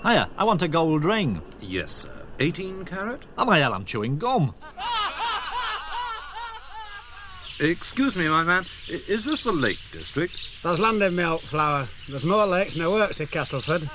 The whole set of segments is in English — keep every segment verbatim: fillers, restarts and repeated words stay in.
Hiya, I want a gold ring. Yes, sir. eighteen carat? Oh, my hell, I'm chewing gum. Excuse me, my man. I- Is this the Lake District? There's land in me, Flower. There's more lakes nor works in Castleford.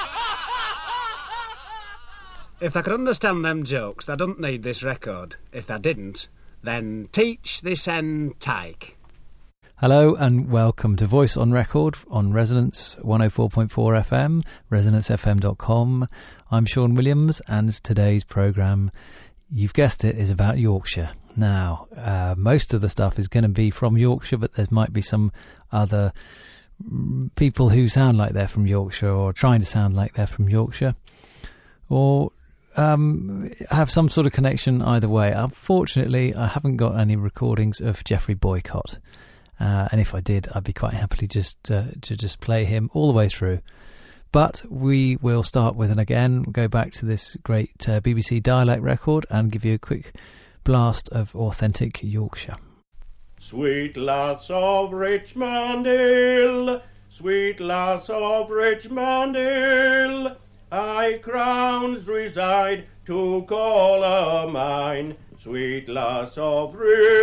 If they could understand them jokes, they don't need this record. If they didn't, then teach this end tyke. Hello and welcome to Voice on Record on Resonance one oh four point four F M, resonance f m dot com. I'm Sean Williams and today's programme, you've guessed it, is about Yorkshire. Now, uh, most of the stuff is going to be from Yorkshire, but there might be some other people who sound like they're from Yorkshire or trying to sound like they're from Yorkshire, or um, have some sort of connection either way. Unfortunately, I haven't got any recordings of Geoffrey Boycott. Uh, and if I did, I'd be quite happily just uh, to just play him all the way through. But we will start with, and again, go back to this great uh, B B C dialect record and give you a quick blast of authentic Yorkshire. Sweet lass of Richmond Hill, sweet lass of Richmond Hill, high crowns reside to call her mine. Sweet lass of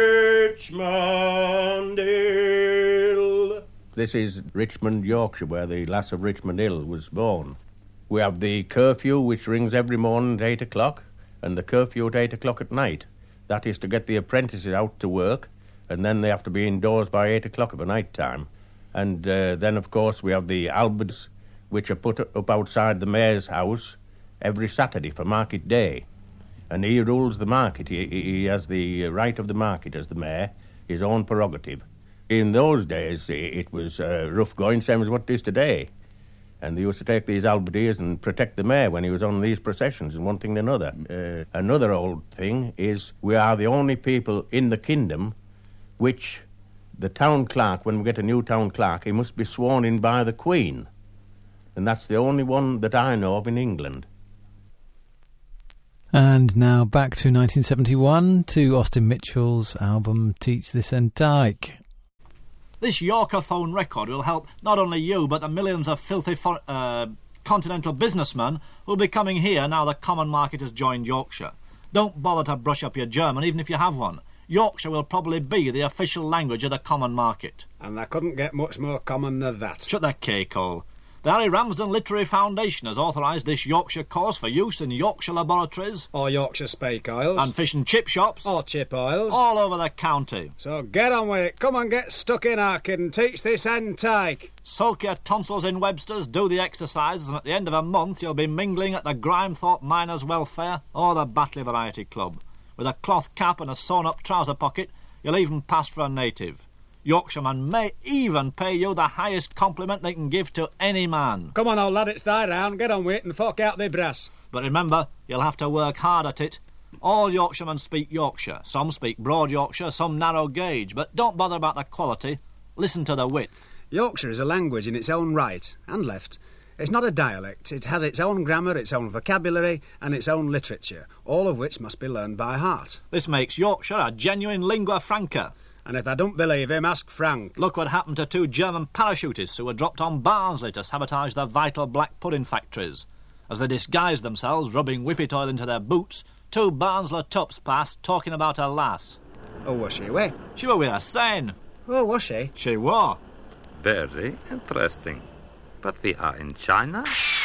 Richmond Hill. This is Richmond, Yorkshire, where the lass of Richmond Hill was born. We have the curfew, which rings every morning at eight o'clock, and the curfew at eight o'clock at night. That is to get the apprentices out to work, and then they have to be indoors by eight o'clock of the night time. And uh, then, of course, we have the Alberts, which are put up outside the mayor's house every Saturday for market day. And he rules the market. He, he has the right of the market as the mayor, his own prerogative. In those days, it was uh, rough going, same as what it is today. And they used to take these Alberteers and protect the mayor when he was on these processions and one thing and another. Uh, another old thing is we are the only people in the kingdom which the town clerk, when we get a new town clerk, he must be sworn in by the Queen. And that's the only one that I know of in England. And now back to nineteen seventy-one, to Austin Mitchell's album Teach This End Tyke. This Yorkerphone record will help not only you, but the millions of filthy for, uh, continental businessmen who'll be coming here now the common market has joined Yorkshire. Don't bother to brush up your German, even if you have one. Yorkshire will probably be the official language of the common market. And they couldn't get much more common than that. Shut that cake hole. The Harry Ramsden Literary Foundation has authorised this Yorkshire course for use in Yorkshire laboratories. Or Yorkshire Spake Oils. And fish and chip shops. Or chip oils. All over the county. So get on with it. Come and get stuck in, our kid, and teach this end tyke. Soak your tonsils in Webster's, do the exercises, and at the end of a month you'll be mingling at the Grimethorpe Miners' Welfare or the Batley Variety Club. With a cloth cap and a sewn-up trouser pocket, you'll even pass for a native. Yorkshiremen may even pay you the highest compliment they can give to any man. Come on, old lad, it's thy round. Get on with it and fork out the brass. But remember, you'll have to work hard at it. All Yorkshiremen speak Yorkshire. Some speak broad Yorkshire, some narrow gauge. But don't bother about the quality. Listen to the width. Yorkshire is a language in its own right and left. It's not a dialect. It has its own grammar, its own vocabulary and its own literature, all of which must be learned by heart. This makes Yorkshire a genuine lingua franca. And if I don't believe him, ask Frank. Look what happened to two German parachutists who were dropped on Barnsley to sabotage the vital black pudding factories. As they disguised themselves, rubbing whippet oil into their boots, two Barnsley tups passed talking about a lass. Oh, was she? Where? She were with a Seine. Oh, was she? She were. Very interesting. But we are in China?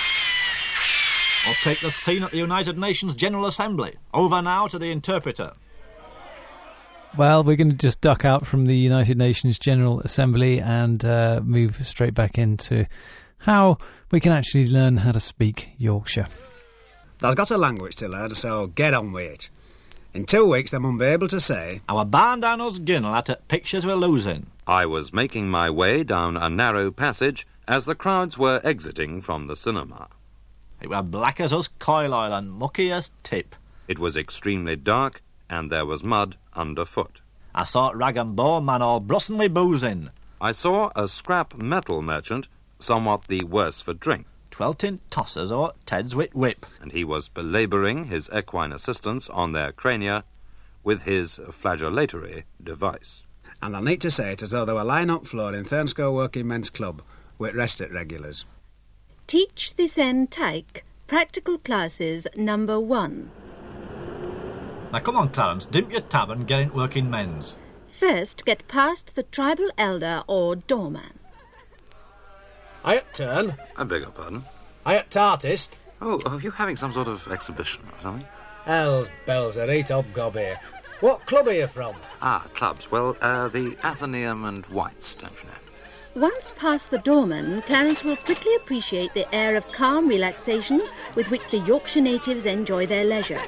Or take the scene at the United Nations General Assembly. Over now to the interpreter. Well, we're going to just duck out from the United Nations General Assembly and uh, move straight back into how we can actually learn how to speak Yorkshire. There's got a language to learn, so get on with it. In two weeks, they mun be able to say, Our barn down us ginnel at it pictures we're losing. I was making my way down a narrow passage as the crowds were exiting from the cinema. It were black as us coil oil and mucky as tip. It was extremely dark, and there was mud underfoot. I saw rag and bone man all brussing wi' boozing. I saw a scrap metal merchant, somewhat the worse for drink. Twelve tin tossers or Ted's wit whip. And he was belabouring his equine assistants on their crania with his flagellatory device. And I need to say it as though they were lying up floor in Thurnscoe Working Men's Club with rest at regulars. Teach this end tyke Practical Classes Number One. Now come on, Clarence, dimp your tab and get in working men's. First, get past the tribal elder or doorman. I at turn. I beg your pardon. I at artist. Oh, are you having some sort of exhibition or something? Hell's bells, a eat hobgob here. What club are you from? Ah, clubs. Well, uh, the Athenaeum and White's, don't you know? Once past the doorman, Clarence will quickly appreciate the air of calm relaxation with which the Yorkshire natives enjoy their leisure.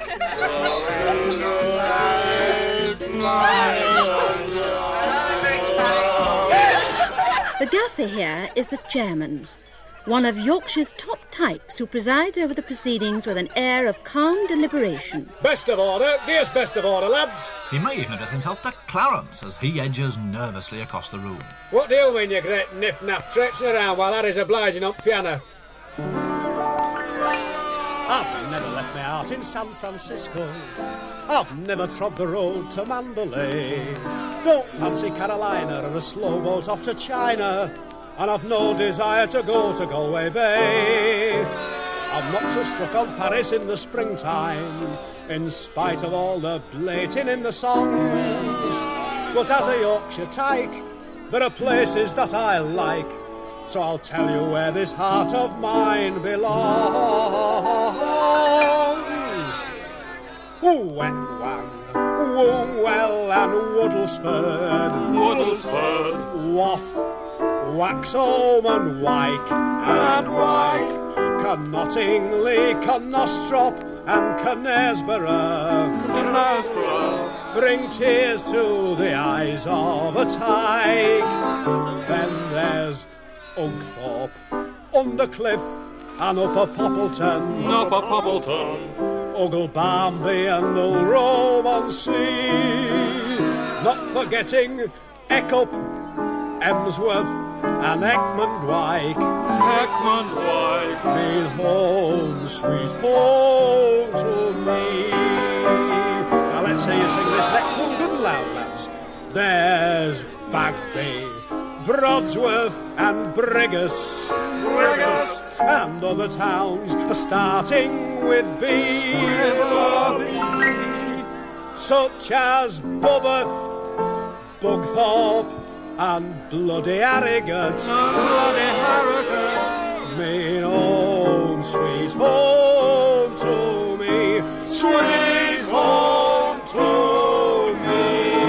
The gaffer here is the chairman, one of Yorkshire's top types who presides over the proceedings with an air of calm deliberation. Best of order. Give us best of order, lads. He may even address himself to Clarence as he edges nervously across the room. What do you mean, you great niff-naff, traipsing around while Harry's obliging on piano? I've never left my heart in San Francisco. I've never trod the road to Mandalay. Don't fancy Carolina or a slow boat off to China. And I've no desire to go to Galway Bay. I'm not so struck on Paris in the springtime, in spite of all the blating in the songs. But as a Yorkshire tyke, there are places that I like, so I'll tell you where this heart of mine belongs. Wang Wang, Woolwell and Woodlesford, Woodlesford, Waff, Waxholm and Wyke, and Wyke, Cannottingley, Cannostrop and Knaresborough, Knaresborough, bring tears to the eyes of a tyke. Then there's Unkthorpe, Undercliff and Upper Poppleton, Upper Poppleton, Oglebamby and Ulrome-on-Sea, not forgetting Eckup, Emsworth and Eckmondwike, Eckmondwike, mean home, sweet home to me. Now let's hear you sing this next one good and loud, lads. There's Bagby, Brodsworth and Brigus, Brigus, and other towns starting with B, with B, such as Bubbath, Bugthorpe, and bloody Harrogate, bloody Harrogate, mean own sweet home to me, sweet home to me.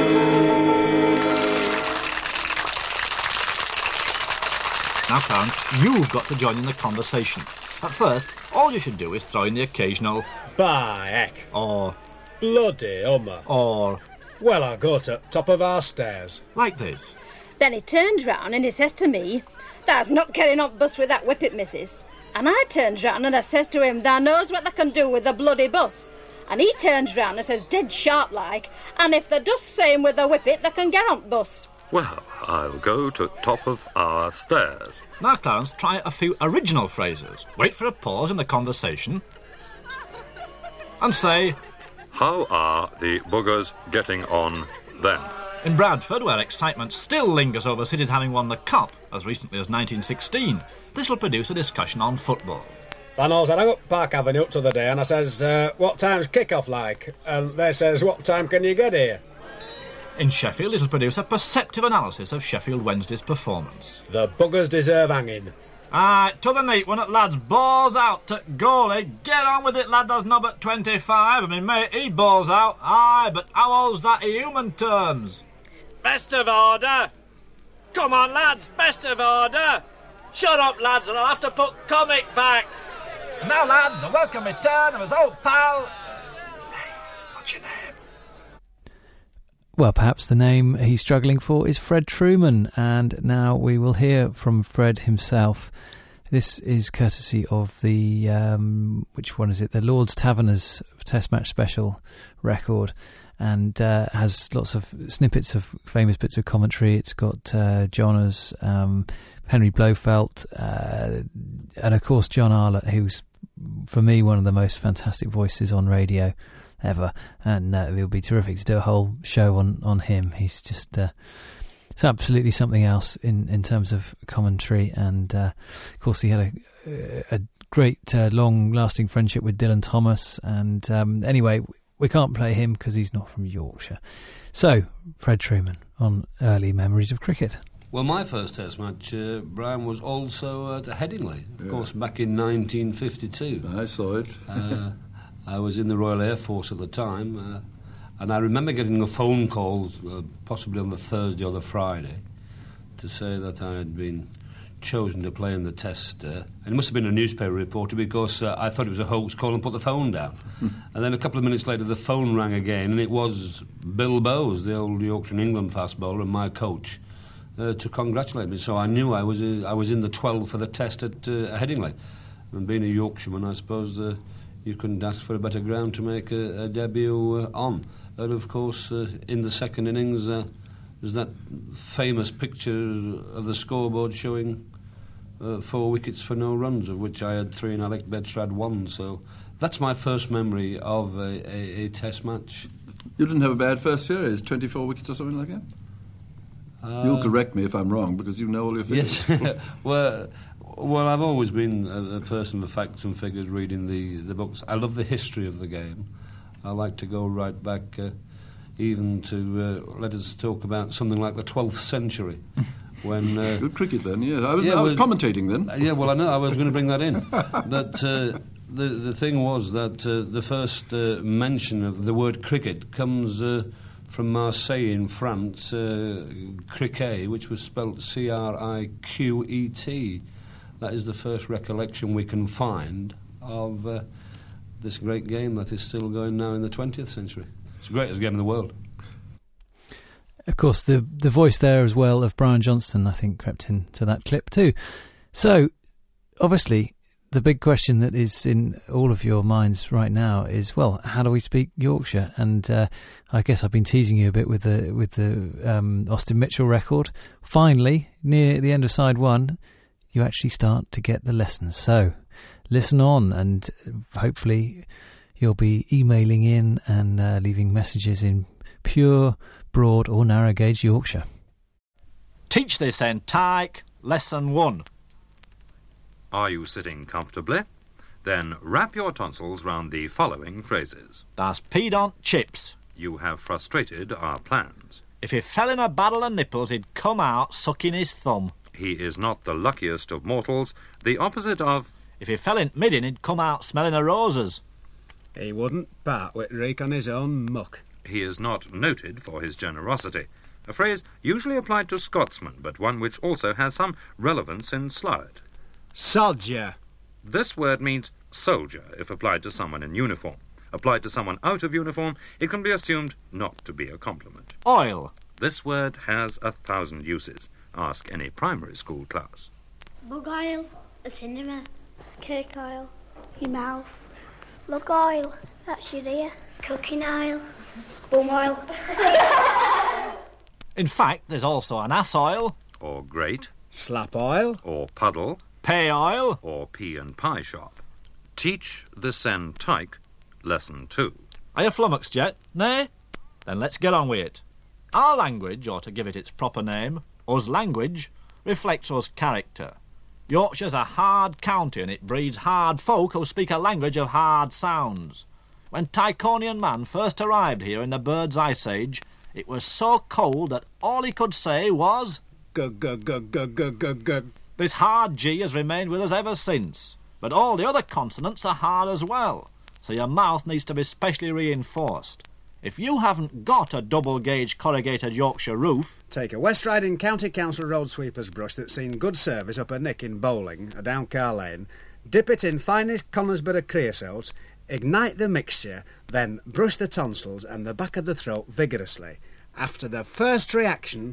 Now, Clarence, you've got to join in the conversation. At first, all you should do is throw in the occasional by heck, or bloody hummer, or well, I'll go to top of our stairs. Like this. Then he turns round and he says to me, "Thou's not carrying on bus with that whippet, missus." And I turns round and I says to him, "Thou knows what they can do with the bloody bus." And he turns round and says, dead sharp like, "And if they does same with the whippet, they can get on bus." Well, I'll go to top of our stairs. Now, Clarence, try a few original phrases. Wait for a pause in the conversation and say, "How are the buggers getting on then?" In Bradford, where excitement still lingers over cities having won the Cup as recently as nineteen sixteen, this will produce a discussion on football. I knows I rang up Park Avenue up to the day and I says, uh, what time's kick-off like? And they says, what time can you get here? In Sheffield, it'll produce a perceptive analysis of Sheffield Wednesday's performance. The buggers deserve hanging. Aye, to the neat one it, lads. Balls out to goalie. Get on with it, lad. There's knob at twenty-five. I mean, mate, he balls out. Aye, but how old's that in human terms? Best of order. Come on, lads, best of order. Shut up, lads, or I'll have to put comic back. Now, lads, a welcome return of his old pal. Hey, what's your name? Well, perhaps the name he's struggling for is Fred Trueman, and now we will hear from Fred himself. This is courtesy of the, um, which one is it? The Lord's Taverners Test Match Special record, and uh, has lots of snippets of famous bits of commentary. It's got uh, Johners, um, Henry Blofeld, uh, and of course John Arlott, who's, for me, one of the most fantastic voices on radio ever, and uh, it would be terrific to do a whole show on, on him. He's just uh, it's absolutely something else in, in terms of commentary, and uh, of course he had a, a great uh, long-lasting friendship with Dylan Thomas. And um, anyway, we can't play him because he's not from Yorkshire. So, Fred Truman on early memories of cricket. Well, my first Test match, uh, Brian, was also at Headingley, of Yeah. course, back in nineteen fifty-two. I saw it. uh, I was in the Royal Air Force at the time, uh, and I remember getting a phone call, uh, possibly on the Thursday or the Friday, to say that I had been chosen to play in the Test. Uh, and it must have been a newspaper reporter because uh, I thought it was a hoax call and put the phone down. And then a couple of minutes later, the phone rang again, and it was Bill Bowes, the old Yorkshire and England fast bowler, and my coach. Uh, to congratulate me, so I knew I was uh, I was in the twelve for the Test at uh, Headingley. And being a Yorkshireman, I suppose uh, you couldn't ask for a better ground to make a, a debut uh, on. And of course, uh, in the second innings, uh, there's that famous picture of the scoreboard showing uh, four wickets for no runs, of which I had three and Alec Bedstrad one. So that's my first memory of a, a, a Test match. You didn't have a bad first series, twenty-four wickets or something like that? Uh, You'll correct me if I'm wrong, because you know all your figures. Yes. well, well, I've always been a, a person of facts and figures, reading the, the books. I love the history of the game. I like to go right back, uh, even to, uh, let us talk about something like the twelfth century. when uh, Good cricket then, yes. I was, yeah, I was well, commentating then. Uh, yeah, well, I know, I was going to bring that in. But uh, the, the thing was that uh, the first uh, mention of the word cricket comes... Uh, from Marseille in France, uh, cricket, which was spelt C R I Q E T. That is the first recollection we can find of uh, this great game that is still going now in the twentieth century. It's the greatest game in the world. Of course, the the voice there as well of Brian Johnston, I think, crept into that clip too. So, obviously, the big question that is in all of your minds right now is, well, how do we speak Yorkshire? And uh, I guess I've been teasing you a bit with the with the um, Austin Mitchell record. Finally, near the end of side one, you actually start to get the lessons. So listen on, and hopefully you'll be emailing in and uh, leaving messages in pure, broad or narrow gauge Yorkshire. Teach this then, Tyke. Lesson one. Are you sitting comfortably? Then wrap your tonsils round the following phrases. That's pedant chips. You have frustrated our plans. If he fell in a barrel of nipples, he'd come out sucking his thumb. He is not the luckiest of mortals, the opposite of... If he fell in middin, he'd come out smelling of roses. He wouldn't part with reek on his own muck. He is not noted for his generosity. A phrase usually applied to Scotsmen, but one which also has some relevance in Slough. Soldier. This word means soldier if applied to someone in uniform. Applied to someone out of uniform, it can be assumed not to be a compliment. Oil. This word has a thousand uses. Ask any primary school class. Bug oil, a cinema. Cake oil, your mouth. Lug oil, that's your ear. Cooking oil, bum oil. In fact, there's also an ass oil. Or grate. Slap oil. Or puddle. Pay oil. Or pea and pie shop. Teach the Sen Tyke, lesson two. Are you flummoxed yet? Nay? Then let's get on with it. Our language, or to give it its proper name, us language, reflects us character. Yorkshire's a hard county and it breeds hard folk who speak a language of hard sounds. When Tychonian man first arrived here in the Bird's Ice Age, it was so cold that all he could say was... Gug, gug, gug, gug, gug, gug, gug. This hard G has remained with us ever since. But all the other consonants are hard as well, so your mouth needs to be specially reinforced. If you haven't got a double-gauge corrugated Yorkshire roof... Take a West Riding County Council road sweeper's brush that's seen good service up a nick in Bowling, or down Car Lane, dip it in finest Conisborough creosote, ignite the mixture, then brush the tonsils and the back of the throat vigorously. After the first reaction...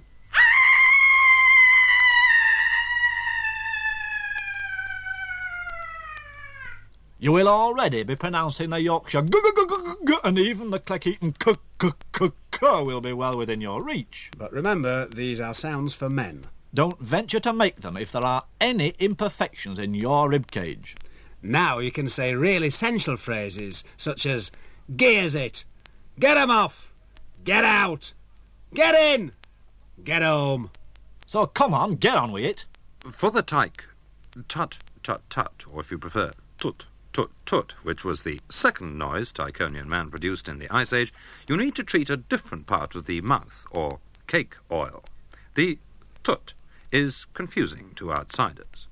you will already be pronouncing the Yorkshire g g g g g and even the Cleckheaton k k k k will be well within your reach. But remember, these are sounds for men. Don't venture to make them if there are any imperfections in your ribcage. Now you can say real essential phrases, such as, gears it, get 'em off, get out, get in, get home. So come on, get on with it. For the Tyke, tut, tut, tut, or if you prefer, tut, tut, tut, which was the second noise Tychonian man produced in the Ice Age, you need to treat a different part of the mouth, or cake oil. The tut is confusing to outsiders.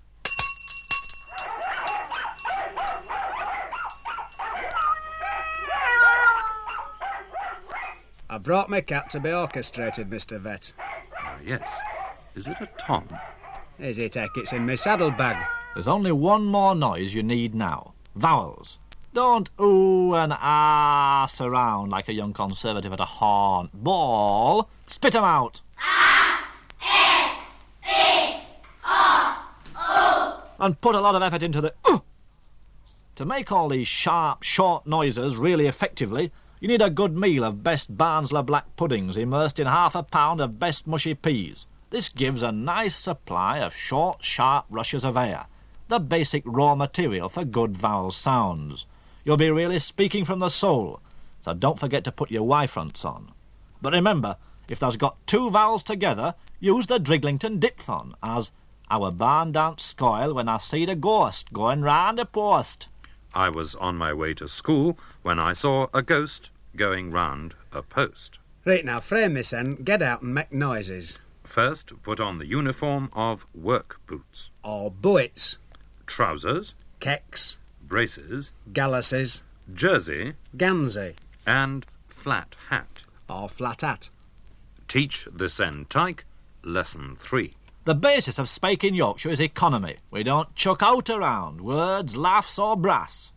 I brought my cat to be orchestrated, Mister Vet. Ah, yes. Is it a tom? Is it, Heck? It's in my saddlebag. There's only one more noise you need now. Vowels. Don't ooh and ass around like a young conservative at a horn. Ball. Spit 'em out. A, E, E, O, O. And put a lot of effort into the uh. To make all these sharp, short noises really effectively, you need a good meal of best Barnsley black puddings immersed in half a pound of best mushy peas. This gives a nice supply of short, sharp rushes of air, the basic raw material for good vowel sounds. You'll be really speaking from the soul, so don't forget to put your Y-fronts on. But remember, if there's got two vowels together, use the Driglington diphthong, as our barn don't spoil when I see the ghost going round the post. I was on my way to school when I saw a ghost going round a post. Right, now, frame this end, get out and make noises. First, put on the uniform of work boots. Or bullets. Trousers. Kecks. Braces. Galluses. Jersey. Gansey. And flat hat. Or flat hat. Teach this end tyke, lesson three. The basis of spake in Yorkshire is economy. We don't chuck out around words, laughs or brass.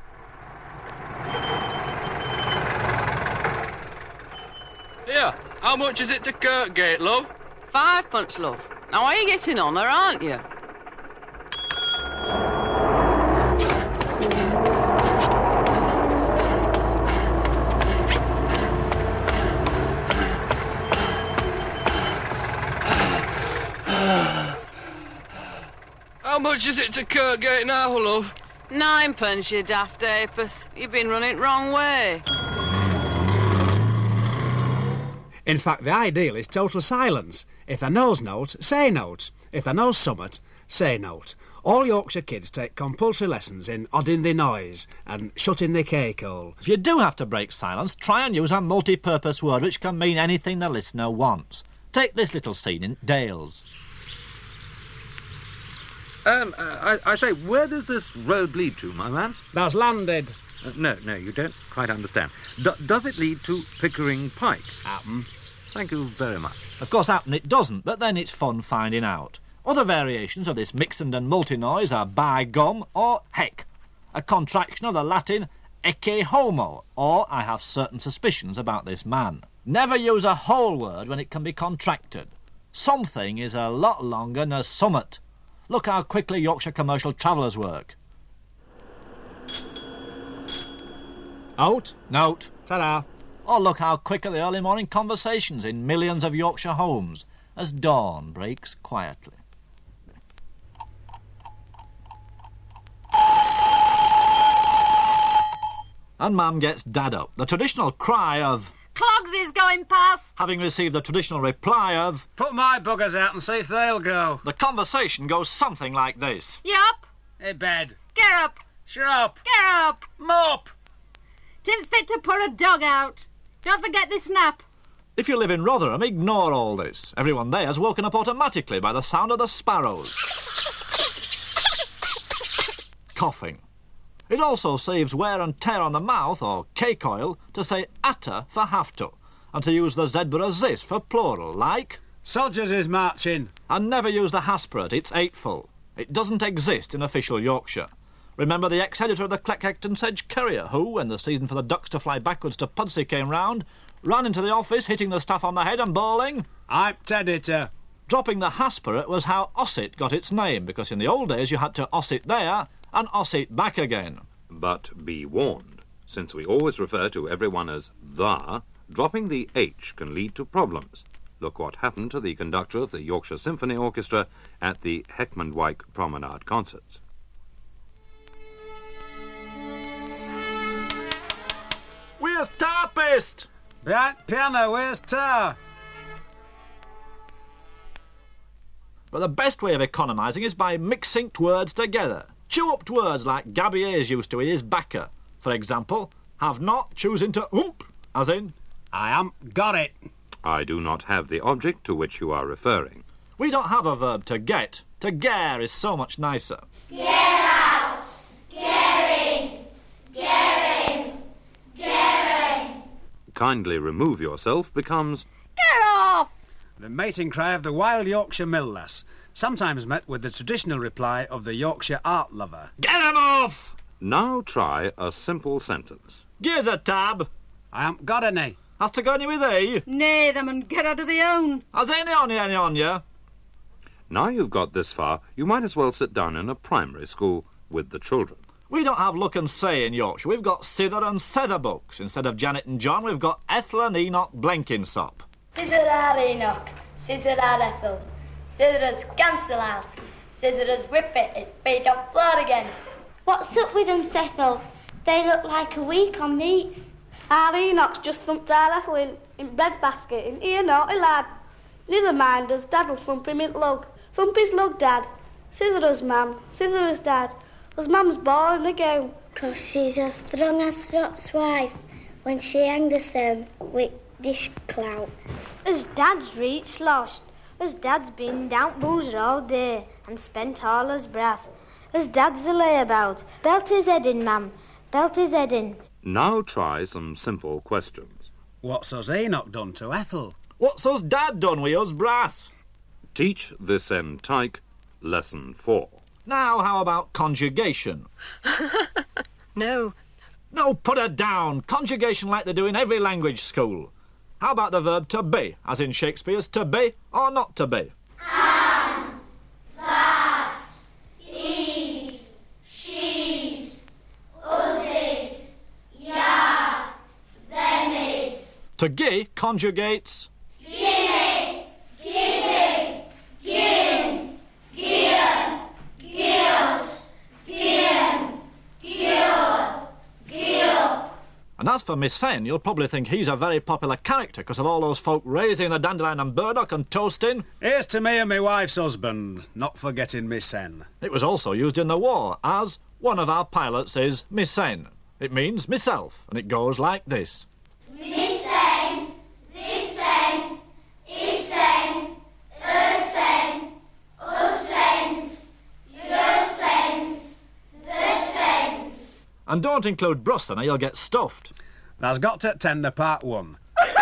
Here, how much is it to Kirkgate, love? Five punch, love. Now, are you getting on her, aren't you? How much is it to Kirkgate now, love? Ninepence, you daft apus. You've been running it wrong way. In fact, the ideal is total silence. If a knows note, say note. If a knows summat, say note. All Yorkshire kids take compulsory lessons in odding the noise and shutting the cake hole. If you do have to break silence, try and use a multi-purpose word which can mean anything the listener wants. Take this little scene in Dales. Um, uh, I, I say, where does this road lead to, my man? That's landed. Uh, no, no, you don't quite understand. D- does it lead to Pickering Pike? Happen. Thank you very much. Of course, happen it doesn't, but then it's fun finding out. Other variations of this mixed and multi-noise are by gum or heck, a contraction of the Latin ecce homo, or I have certain suspicions about this man. Never use a whole word when it can be contracted. Something is a lot longer than summat. Look how quickly Yorkshire commercial travellers work. Out. Note. Ta-da. Or look how quick are the early morning conversations in millions of Yorkshire homes as dawn breaks quietly. And Mum gets Dad up. The traditional cry of Clogs is going past. Having received the traditional reply of Put my buggers out and see if they'll go. The conversation goes something like this. You up? Hey, bed. Get up. Shut up. Get up. Mop. Tisn't fit to put a dog out. Don't forget this nap. If you live in Rotherham, ignore all this. Everyone there is woken up automatically by the sound of the sparrows. Coughing. It also saves wear and tear on the mouth, or cake oil, to say atta for have to, and to use the zebra zis for plural, like Soldiers is marching. And never use the hasperate, it's eightful. It doesn't exist in official Yorkshire. Remember the ex-editor of the Cleckhampton Sedge Courier, who, when the season for the ducks to fly backwards to Pudsey came round, ran into the office, hitting the staff on the head and bawling, I'm editor. Dropping the hasperate was how Ossett got its name, because in the old days you had to Ossett there and Ossett back again. But be warned, since we always refer to everyone as the, dropping the H can lead to problems. Look what happened to the conductor of the Yorkshire Symphony Orchestra at the Heckmondwike Promenade concerts. Where's Tarpist? Behind piano, where's Tar? But the best way of economising is by mixing words together. Chew-upped words like Gabby Hayes used to with his backer. For example, have not choosing to oomp, as in... I am got it. I do not have the object to which you are referring. We don't have a verb to get. To gare is so much nicer. Get out! Getting! Getting! Getting! Kindly remove yourself becomes... Get off! The mating cry of the wild Yorkshire mill lass, sometimes met with the traditional reply of the Yorkshire art lover. Get him off! Now try a simple sentence. Gives a tab. I haven't got any. Has to go any with thee? Nay, them and get out of the own. Has any on you, any on you? Now you've got this far, you might as well sit down in a primary school with the children. We don't have look and say in Yorkshire. We've got Sither and Sether books. Instead of Janet and John, we've got Ethel and Enoch Blenkinsop. Sither ar Enoch, Sither ar Ethel, Sither's cancel house, Sither's whippet, it's beat up floor again. What's up with them, Sethel? They look like a week on meats. Our Enoch's just thumped our Ethel in, in breadbasket, in here naughty lad. Neither mind us, Dad'll thump him in lug. Thump his lug, Dad. Sither us, Mam, Sither us, Dad. Us Mam's bawling again. 'Cause she's as strong as Strop's wife when she hanged herself with dish clout. As Dad's reached lost, as Dad's been down boozer all day and spent all his brass. As Dad's a layabout, belt his head in, Mam, belt his head in. Now try some simple questions. What's us Enoch done to Ethel? What's us Dad done with us brass? Teach this end tyke, lesson four. Now, how about conjugation? No. No, put her down. Conjugation like they do in every language school. How about the verb to be, as in Shakespeare's to be or not to be? Am, that, is, she's, us's, ya, them is. To gi conjugates... Gimme, gimme, gin, gian, gios, gian, gio, gio. And as for Miss Sen, you'll probably think he's a very popular character because of all those folk raising the dandelion and burdock and toasting. Here's to me and my wife's husband, not forgetting Miss Sen. It was also used in the war as one of our pilots is Miss Sen. It means myself, and it goes like this. Miss Sen, this Sen, is Sen, her Sen, us Sens, your Sens, the Sens. And don't include Bruston or you'll get stuffed. That's got to tender part one.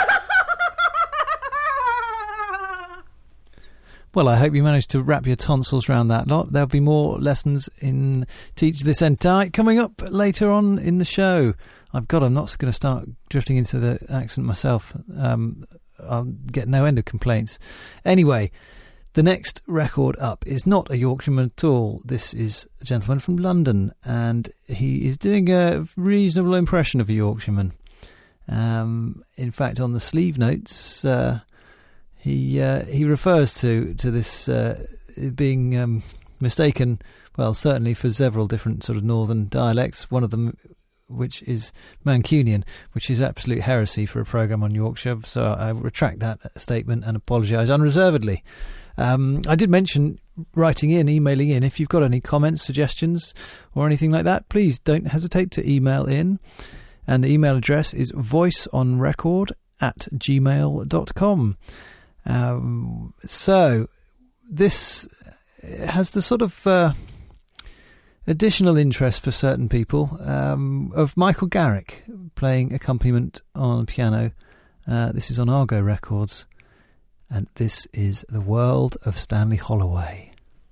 Well, I hope you managed to wrap your tonsils around that lot. There'll be more lessons in Teach This End Tyke coming up later on in the show. I've got, I'm not going to start drifting into the accent myself. Um, I'll get no end of complaints. Anyway, the next record up is not a Yorkshireman at all. This is a gentleman from London, and he is doing a reasonable impression of a Yorkshireman. Um, in fact, on the sleeve notes, uh, he uh, he refers to to this uh, being um, mistaken. Well, certainly for several different sort of northern dialects. One of them, which is Mancunian, which is absolute heresy for a programme on Yorkshire. So I retract that statement and apologise unreservedly. Um, I did mention writing in, emailing in. If you've got any comments, suggestions, or anything like that, please don't hesitate to email in. And the email address is voiceonrecord at gmail dot com. Um, so this has the sort of uh, additional interest for certain people um, of Michael Garrick playing accompaniment on piano. Uh, this is on Argo Records, and this is The World of Stanley Holloway.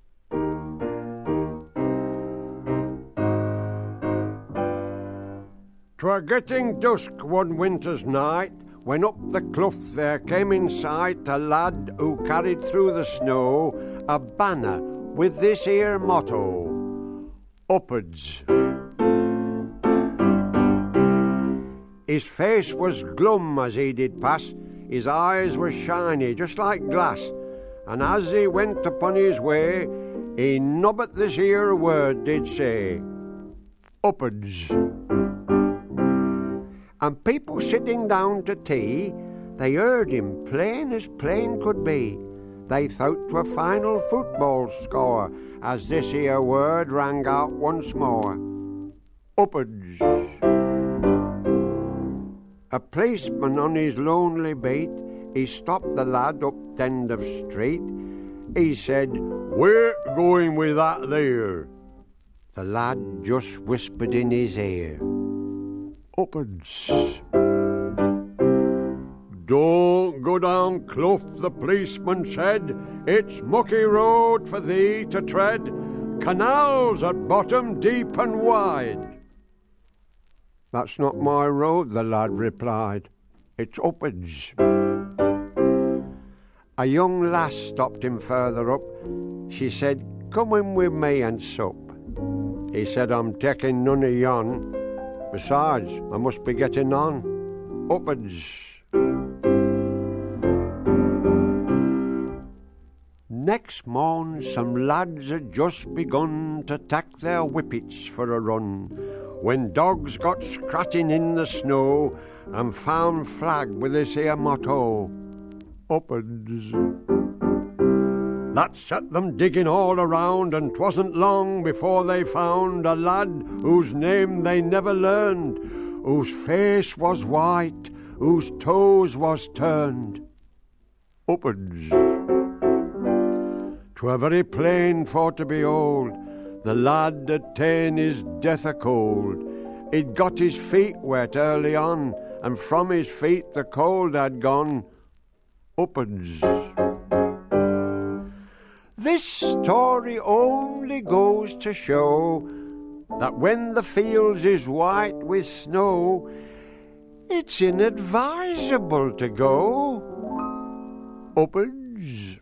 'Twere getting dusk one winter's night, when up the clough there came in sight a lad who carried through the snow a banner with this here motto, Upwards. His face was glum as he did pass, his eyes were shiny just like glass, and as he went upon his way, he nobbut this here word did say, Upwards. And people sitting down to tea, they heard him plain as plain could be. They thought 'twere final football score, as this here word rang out once more. Upwards. A policeman on his lonely beat, he stopped the lad up the end of street. He said, "Where going with that there?" The lad just whispered in his ear, "Upwards." "Don't go down Clough," the policeman said. "It's mucky road for thee to tread. Canals at bottom deep and wide." "That's not my road," the lad replied. "It's upwards." A young lass stopped him further up. She said, "Come in with me and sup." He said, "I'm taking none of yon. Besides, I must be getting on. Upwards." Next morn some lads had just begun to tack their whippets for a run, when dogs got scratching in the snow and found flag with this here motto, "Upwards." That set them digging all around, and 'twasn't long before they found a lad whose name they never learned, whose face was white, whose toes was turned. Upwards. 'Twere very plain for to behold, the lad had ta'en his death a cold. He'd got his feet wet early on, and from his feet the cold had gone. Upwards. This story only goes to show that when the fields is white with snow, it's inadvisable to go upwards.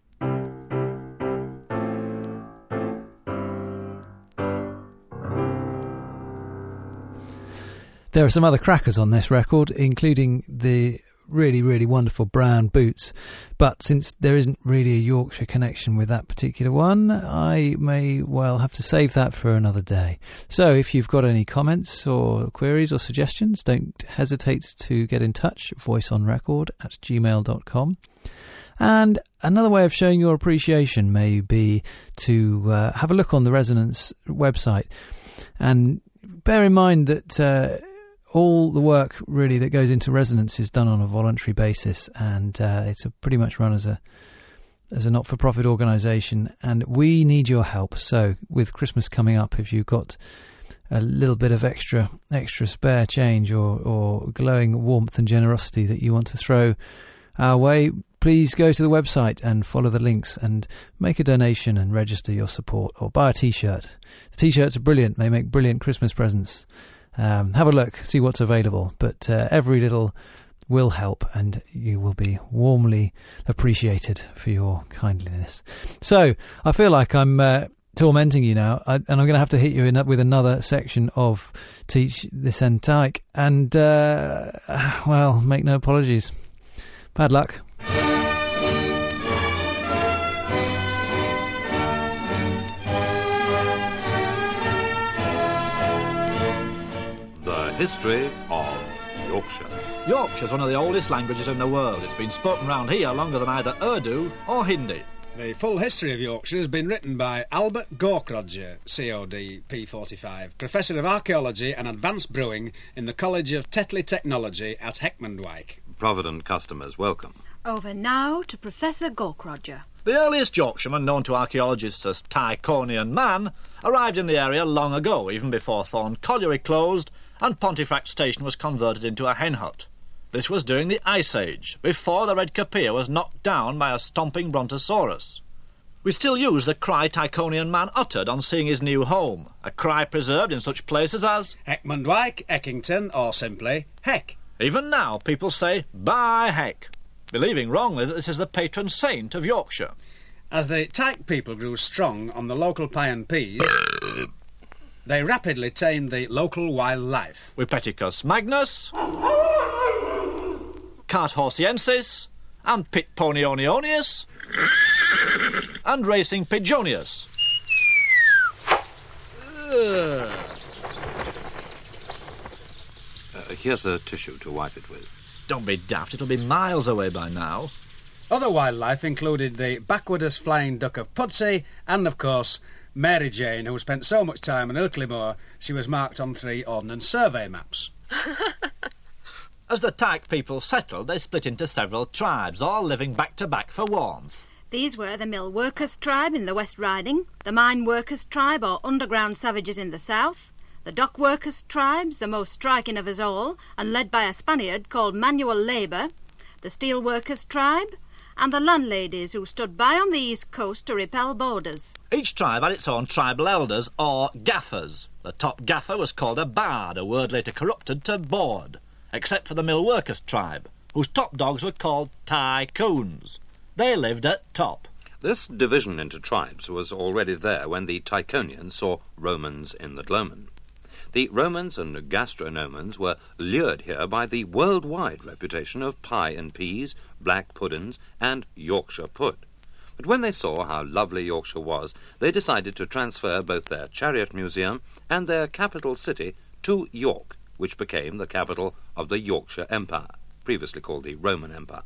There are some other crackers on this record, including the really, really wonderful Brown Boots. But since there isn't really a Yorkshire connection with that particular one, I may well have to save that for another day. So if you've got any comments or queries or suggestions, don't hesitate to get in touch, voiceonrecord at gmail dot com. And another way of showing your appreciation may be to uh, have a look on the Resonance website. And bear in mind that uh, all the work really that goes into Resonance is done on a voluntary basis, and uh, it's a pretty much run as a as a not-for-profit organisation, and we need your help. So with Christmas coming up, if you've got a little bit of extra extra spare change or, or glowing warmth and generosity that you want to throw our way, please go to the website and follow the links and make a donation and register your support, or buy a T-shirt. The T-shirts are brilliant. They make brilliant Christmas presents. Um, have a look, see what's available. But uh, every little will help, and you will be warmly appreciated for your kindliness. So I feel like I'm uh, tormenting you now, I, and I'm going to have to hit you in, with another section of Teach This End Tyke. And, uh, well, make no apologies. Bad luck. The history of Yorkshire. Yorkshire's one of the oldest languages in the world. It's been spoken round here longer than either Urdu or Hindi. The full history of Yorkshire has been written by Albert Gaukrodger, C O D P forty-five, Professor of Archaeology and Advanced Brewing in the College of Tetley Technology at Heckmondwike. Provident customers welcome. Over now to Professor Gaukrodger. The earliest Yorkshireman known to archaeologists as Tychonian man arrived in the area long ago, even before Thorn Colliery closed and Pontefract Station was converted into a hen hut. This was during the Ice Age, before the Red Kapir was knocked down by a stomping Brontosaurus. We still use the cry Tychonian man uttered on seeing his new home, a cry preserved in such places as Heckmondwike, Eckington, or simply Heck. Even now people say, "By Heck," believing wrongly that this is the patron saint of Yorkshire. As the Tyke people grew strong on the local pie and peas, they rapidly tamed the local wildlife. Wipeticus magnus, Carthorsiensis, and Pitponionionius, and Racing Pigeonius. Uh, here's a tissue to wipe it with. Don't be daft, it'll be miles away by now. Other wildlife included the backwardest flying duck of Pudsey and, of course, Mary Jane, who spent so much time on Ilkley Moor, she was marked on three Ordnance Survey maps. As the Tyke people settled, they split into several tribes, all living back-to-back for warmth. These were the Mill Workers tribe in the West Riding, the Mine Workers tribe or underground savages in the south, the Dock Workers tribes, the most striking of us all, and led by a Spaniard called Manuel Labour, the Steel Workers tribe, and the landladies who stood by on the east coast to repel boarders. Each tribe had its own tribal elders, or gaffers. The top gaffer was called a bard, a word later corrupted to board, except for the Mill Workers tribe, whose top dogs were called tycoons. They lived at top. This division into tribes was already there when the Tyconians saw Romans in the Gloamen. The Romans and gastronomans were lured here by the worldwide reputation of pie and peas, black puddings, and Yorkshire pud. But when they saw how lovely Yorkshire was, they decided to transfer both their chariot museum and their capital city to York, which became the capital of the Yorkshire Empire, previously called the Roman Empire.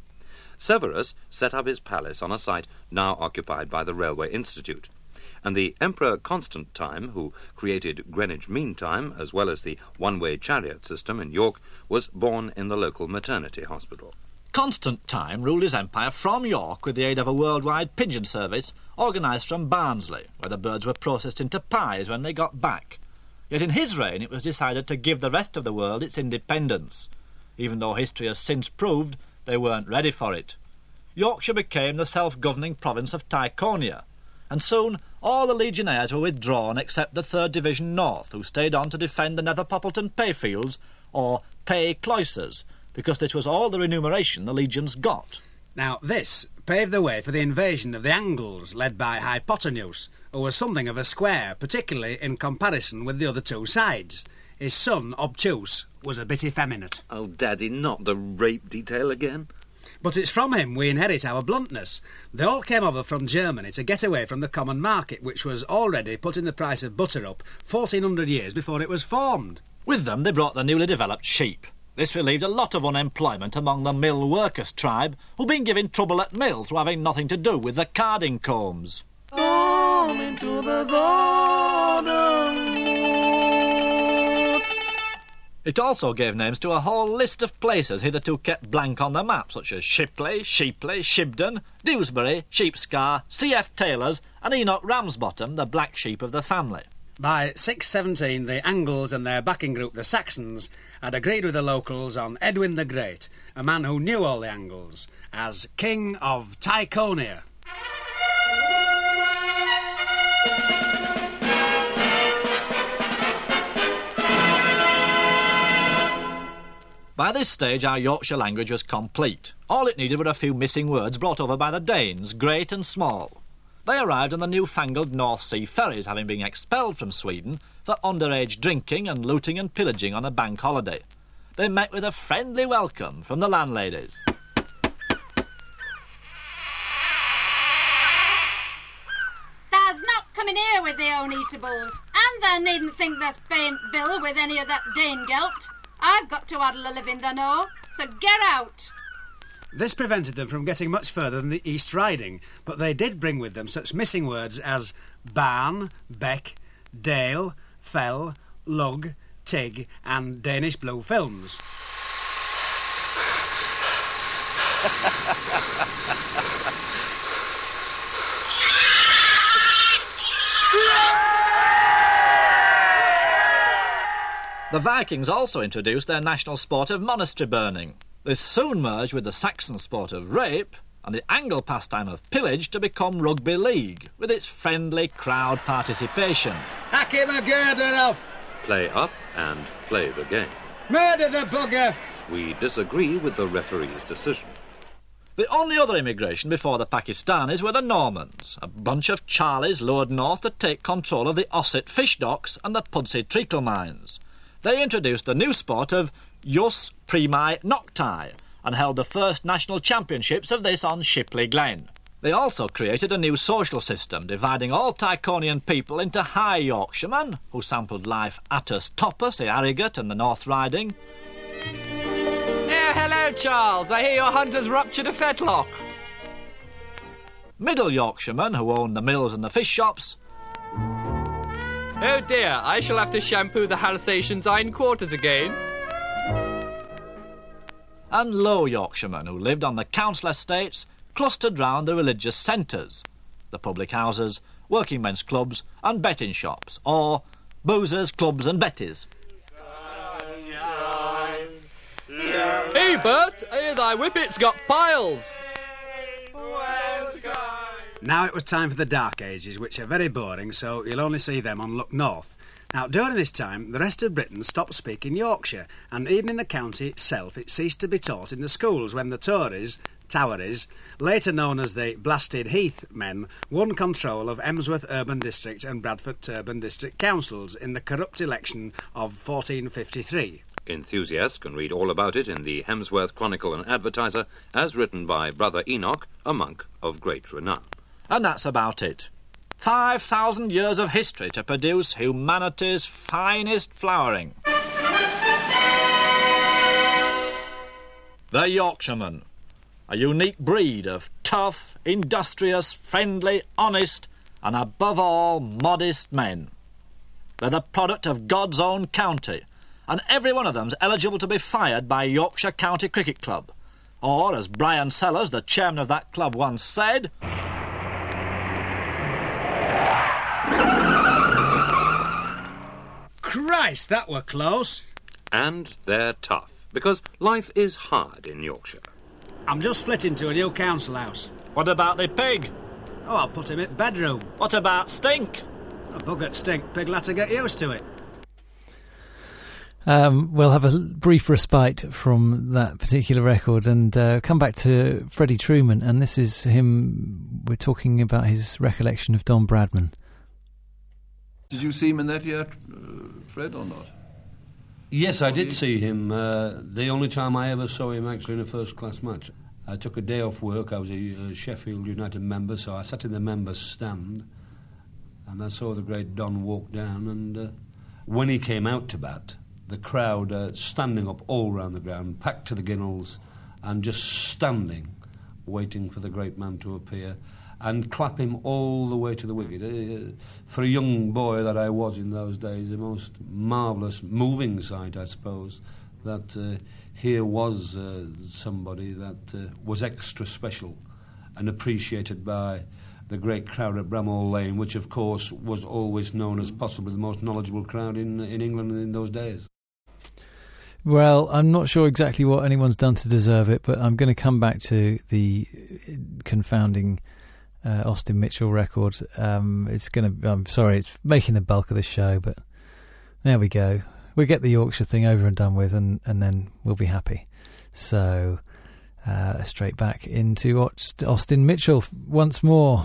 Severus set up his palace on a site now occupied by the Railway Institute, and the Emperor Constantine, who created Greenwich Mean Time as well as the one-way chariot system in York, was born in the local maternity hospital. Constantine ruled his empire from York with the aid of a worldwide pigeon service organised from Barnsley, where the birds were processed into pies when they got back. Yet in his reign it was decided to give the rest of the world its independence, even though history has since proved they weren't ready for it. Yorkshire became the self-governing province of Tyconia, and soon all the legionnaires were withdrawn except the third Division North, who stayed on to defend the Nether Poppleton Payfields, or Pay Cloisters, because this was all the remuneration the legions got. Now, this paved the way for the invasion of the Angles, led by Hypotenuse, who was something of a square, particularly in comparison with the other two sides. His son, Obtuse, was a bit effeminate. Oh, Daddy, not the rape detail again? But it's from him we inherit our bluntness. They all came over from Germany to get away from the common market, which was already putting the price of butter up fourteen hundred years before it was formed. With them they brought the newly developed sheep. This relieved a lot of unemployment among the Mill Workers tribe, who'd been giving trouble at mills for having nothing to do with the carding combs. Come into the garden. It also gave names to a whole list of places hitherto kept blank on the map, such as Shipley, Sheepley, Shibden, Dewsbury, Sheepscar, C F Taylor's, and Enoch Ramsbottom, the black sheep of the family. By six seventeen, the Angles and their backing group, the Saxons, had agreed with the locals on Edwin the Great, a man who knew all the Angles, as King of Tyconia. By this stage our Yorkshire language was complete. All it needed were a few missing words brought over by the Danes, great and small. They arrived on the newfangled North Sea ferries, having been expelled from Sweden for underage drinking and looting and pillaging on a bank holiday. They met with a friendly welcome from the landladies. There's not coming here with the uneatables, and they needn't think there's faint bill with any of that Dane gelt. I've got to addle a living, they know, so get out. This prevented them from getting much further than the East Riding, but they did bring with them such missing words as barn, beck, dale, fell, lug, tig, and Danish blue films. The Vikings also introduced their national sport of monastery burning. This soon merged with the Saxon sport of rape and the Angle pastime of pillage to become rugby league, with its friendly crowd participation. Hack him a girder off! Play up and play the game. Murder the bugger! We disagree with the referee's decision. The only other immigration before the Pakistanis were the Normans, a bunch of Charlies lured north to take control of the Ossett fish docks and the Pudsey treacle mines. They introduced the new sport of Jus Primae Nocti and held the first national championships of this on Shipley Glen. They also created a new social system, dividing all Tyconian people into High Yorkshiremen, who sampled life at us Topus, the Harrogate and the North Riding. Oh, hello, Charles. I hear your hunter's ruptured a fetlock. Middle Yorkshiremen, who owned the mills and the fish shops. Oh dear, I shall have to shampoo the Alsatians' iron quarters again. And Low Yorkshiremen who lived on the council estates clustered round the religious centres, the public houses, working men's clubs and betting shops, or boozers, clubs and betties. Hey, Bert, I hear thy whippet's got piles. Now it was time for the Dark Ages, which are very boring, so you'll only see them on Look North. Now, during this time, the rest of Britain stopped speaking Yorkshire, and even in the county itself, it ceased to be taught in the schools when the Tories, Toweries, later known as the Blasted Heath men, won control of Emsworth Urban District and Bradford Urban District councils in the corrupt election of fourteen fifty-three. Enthusiasts can read all about it in the Hemsworth Chronicle and Advertiser, as written by Brother Enoch, a monk of great renown. And that's about it. Five thousand years of history to produce humanity's finest flowering. The Yorkshireman, a unique breed of tough, industrious, friendly, honest, and above all, modest men. They're the product of God's own county, and every one of them's eligible to be fired by Yorkshire County Cricket Club. Or, as Brian Sellers, the chairman of that club, once said... Christ, that were close. And they're tough, because life is hard in Yorkshire. I'm just flitting to a new council house. What about the pig? Oh, I'll put him in bedroom. What about Stink? A bugger stink. Pig'll have to get used to it. Um, we'll have a brief respite from that particular record and uh, come back to Freddie Truman. And this is him. We're talking about his recollection of Don Bradman. Did you see him in that yet, uh, Fred, or not? Yes, I did see him. Uh, the only time I ever saw him actually in a first-class match. I took a day off work. I was a uh, Sheffield United member, so I sat in the members' stand, and I saw the great Don walk down, and uh, when he came out to bat, the crowd uh, standing up all round the ground, packed to the ginnels, and just standing, waiting for the great man to appear, and clap him all the way to the wicket. Uh, for a young boy that I was in those days, the most marvellous, moving sight, I suppose, that uh, here was uh, somebody that uh, was extra special and appreciated by the great crowd at Bramhall Lane, which, of course, was always known as possibly the most knowledgeable crowd in, in England in those days. Well, I'm not sure exactly what anyone's done to deserve it, but I'm going to come back to the confounding uh, Austin Mitchell record. Um, it's going to. I'm sorry, it's making the bulk of the show, but there we go. We get the Yorkshire thing over and done with, and, and then we'll be happy. So, uh, straight back into Austin Mitchell once more.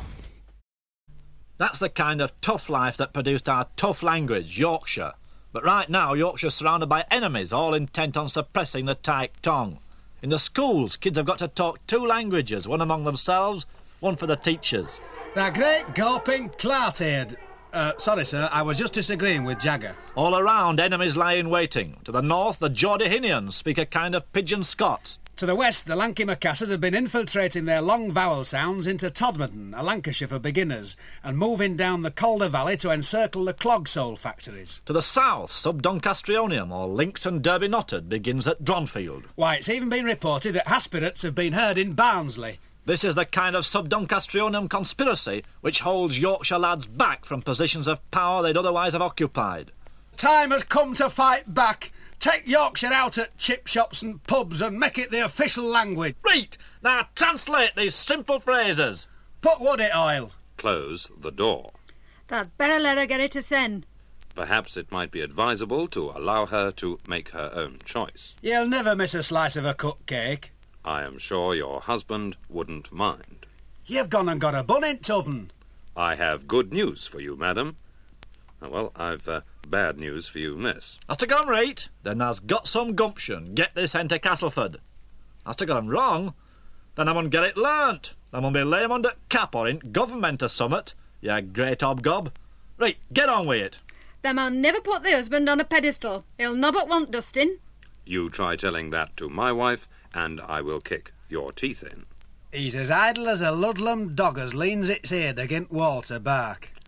That's the kind of tough life that produced our tough language, Yorkshire. But right now, Yorkshire's surrounded by enemies, all intent on suppressing the Tyke tongue. In the schools, kids have got to talk two languages, one among themselves, one for the teachers. The great gawping clartade. Uh, sorry, sir, I was just disagreeing with Jagger. All around, enemies lie in waiting. To the north, the Jordahinians speak a kind of pidgin Scots. To the west, the Lanky Macassars have been infiltrating their long vowel sounds into Todmorden, a Lancashire for beginners, and moving down the Calder Valley to encircle the Clogsole factories. To the south, Sub-Doncastrionium, or Links and Derby Knotted, begins at Dronfield. Why, it's even been reported that aspirates have been heard in Barnsley. This is the kind of Sub-Doncastrionium conspiracy which holds Yorkshire lads back from positions of power they'd otherwise have occupied. Time has come to fight back. Take Yorkshire out at chip shops and pubs and make it the official language. Right, now translate these simple phrases. Put wood it oil. Close the door. Tha'd better let her get it to send. Perhaps it might be advisable to allow her to make her own choice. You'll never miss a slice of a cut cake. I am sure your husband wouldn't mind. You've gone and got a bun in t'oven. I have good news for you, madam. Well, I've uh, bad news for you, miss. Has to go on right, then tha's got some gumption. Get this hen to Castleford. Has to go on wrong, then I mun get it learnt. I mun be lame under cap or in government or summat. You great hobgob. Right, get on with it. The man never put the husband on a pedestal. He'll nobbut want dusting. You try telling that to my wife, and I will kick your teeth in. He's as idle as a Ludlam dog as leans its head against water bark.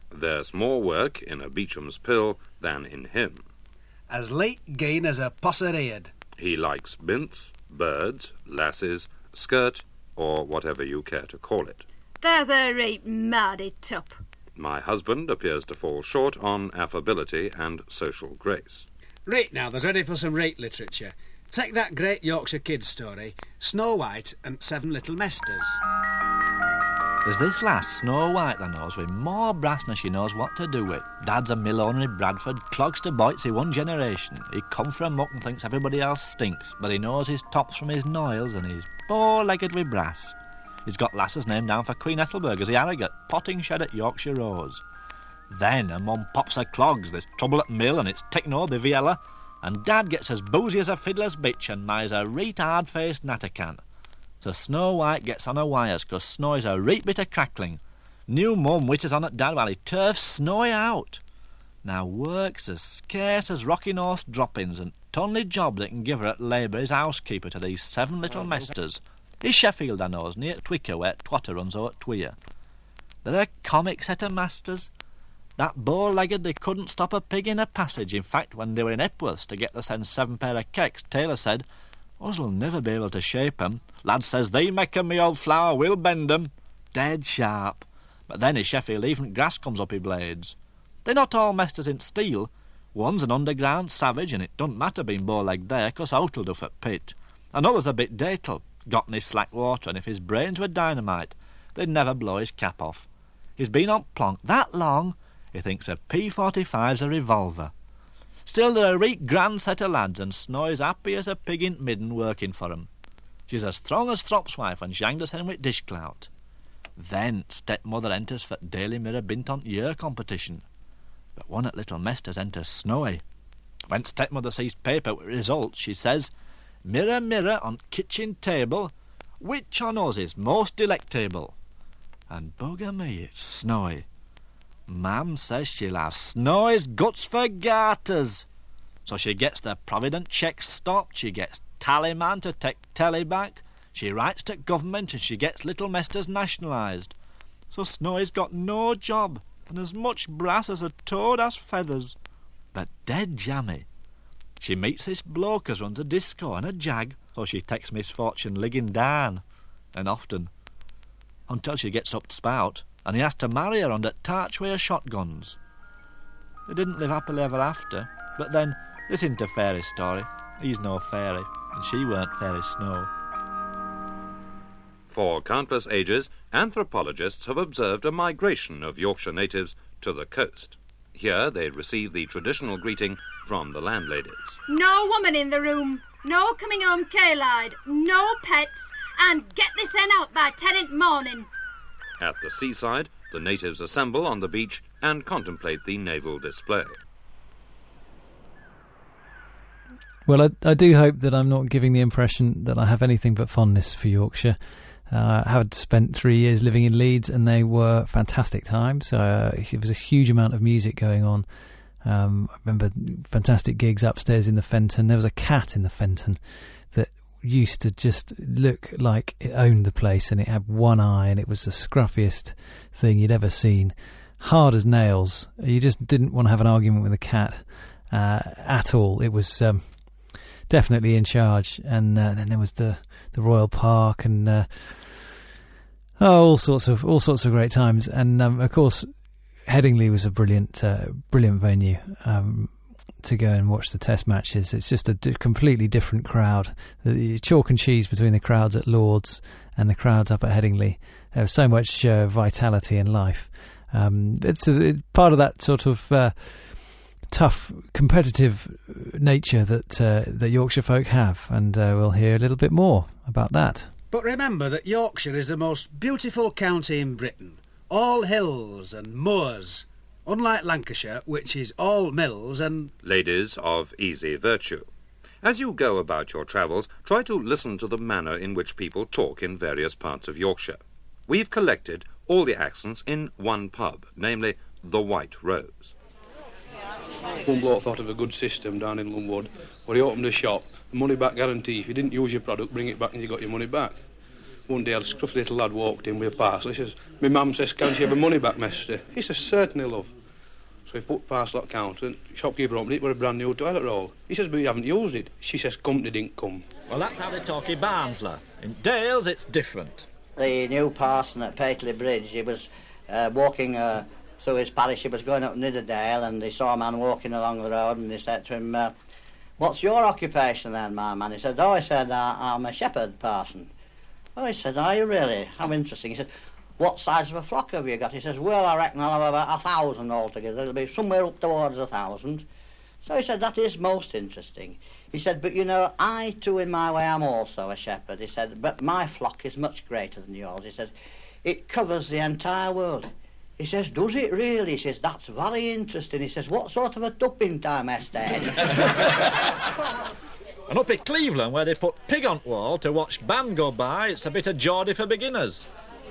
There's more work in a Beecham's pill than in him. As late gain as a posseread. He likes mints, birds, lasses, skirt, or whatever you care to call it. There's a right mardy tup. My husband appears to fall short on affability and social grace. Right now, there's ready for some rate literature. Take that great Yorkshire kids story, Snow White and Seven Little Mesters. There's this lass, Snow White, that knows with more brass than she knows what to do with. Dad's a mill owner in Bradford, clogs to boits in one generation. He come from a muck and thinks everybody else stinks, but he knows his tops from his noils and he's bow-legged with brass. He's got lasses named down for Queen Ethelberg as the Harrogate, potting shed at Yorkshire Rose. Then her mum pops her clogs, there's trouble at mill and it's Ticknor Biviella, and Dad gets as boozy as a fiddler's bitch and buys a reet hard-faced nattercan. So Snow White gets on her wires, 'cause Snowy's a reet bit of crackling. New mum witters on at Dad while he turfs Snowy out. Now work's as scarce as rocking horse droppings, and t'only job they can give her at labour is housekeeper to these seven little mesters. Is Sheffield, I knows, near Twicker, where Twatter runs out at Tweer. They're a comic set of masters. That bow-legged they couldn't stop a pig in a passage. In fact, when they were in Epworth to get to send seven pair of kecks, Taylor said, "Us'll never be able to shape 'em. Lad says, they make 'em, me old flower, we'll bend 'em." Dead sharp. But then in Sheffield even grass comes up i' blades. They're not all mesters in steel. One's an underground savage, and it don't matter being bow-legged there, 'cause out'll do for pit. Another's a bit datal, got in his slack water, and if his brains were dynamite, they'd never blow his cap off. He's been on plonk that long, he thinks a P forty-five's a revolver. Still, they're a reet grand set of lads, and Snowy's happy as a pig in midden working for 'em. She's as throng as Throp's wife when she hanged us hen with dishclout. Then stepmother enters for Daily Mirror Bint on Year competition. But one at Little Mesters enters Snowy. When stepmother sees paper with results, she says, "Mirror, mirror on kitchen table, which on us is most delectable?" And bugger me, it's Snowy. Mam says she'll have Snowy's guts for garters. So she gets the Provident cheque stopped, she gets Tallyman to take telly back, she writes to government and she gets Little Mesters nationalised. So Snowy's got no job and as much brass as a toad has feathers. But dead jammy. She meets this bloke as runs a disco and a jag, so she takes misfortune ligging down, and often, until she gets up to spout, and he has to marry her under Tarchway shotguns. They didn't live happily ever after, but then, this isn't a fairy story. He's no fairy, and she weren't Fairy Snow. For countless ages, anthropologists have observed a migration of Yorkshire natives to the coast. Here they receive the traditional greeting from the landladies. No woman in the room, no coming home K-eyed, no pets, and get this hen out by ten in morning. At the seaside, the natives assemble on the beach and contemplate the naval display. Well, I, I do hope that I'm not giving the impression that I have anything but fondness for Yorkshire. Uh, I had spent three years living in Leeds, and they were fantastic times. Uh, there was a huge amount of music going on. Um, I remember fantastic gigs upstairs in the Fenton. There was a cat in the Fenton that used to just look like it owned the place, and it had one eye, and it was the scruffiest thing you'd ever seen. Hard as nails. You just didn't want to have an argument with a cat uh, at all. It was um, definitely in charge. And uh, then there was the, the Royal Park, and uh, oh, all sorts of all sorts of great times. And um, of course, Headingley was a brilliant, uh, brilliant venue um, to go and watch the Test matches. It's just a di- completely different crowd. The chalk and cheese between the crowds at Lord's and the crowds up at Headingley. There was so much uh, vitality and life. Um, it's a, it, part of that sort of uh, tough, competitive nature that uh, that Yorkshire folk have, and uh, we'll hear a little bit more about that. But remember that Yorkshire is the most beautiful county in Britain. All hills and moors, unlike Lancashire, which is all mills and... Ladies of easy virtue. As you go about your travels, try to listen to the manner in which people talk in various parts of Yorkshire. We've collected all the accents in one pub, namely the White Rose. One bloke thought of a good system down in Lunwood, where he opened a shop, money back guarantee. If you didn't use your product, bring it back and you got your money back. One day a scruffy little lad walked in with a parcel. He says, "My mum says, can she have her money back, mister?" He says, "Certainly, love." So he put the parcel at the counter and the shopkeeper opened it with a brand new toilet roll. He says, "But you haven't used it." She says, "Company didn't come." Well, that's how they talk in Barnsley. In Dales, it's different. The new parson at Pateley Bridge, he was uh, walking uh, through his parish. He was going up Nidderdale and he saw a man walking along the road and he said to him, uh, "What's your occupation then, my man?" He said, "Oh," he said, "I'm a shepherd, parson." "Oh," he said, "Are you really? How interesting." He said, "What size of a flock have you got?" He says, "Well, I reckon I'll have about a thousand altogether. It'll be somewhere up towards a thousand." So he said, "That is most interesting." He said, "But, you know, I, too, in my way, am also a shepherd." He said, "But my flock is much greater than yours." He said, "It covers the entire world." He says, "Does it really?" He says, "That's very interesting." He says, "What sort of a dupping time estate?" And up at Cleveland, where they put pig on wall to watch band go by, it's a bit of Geordie for beginners.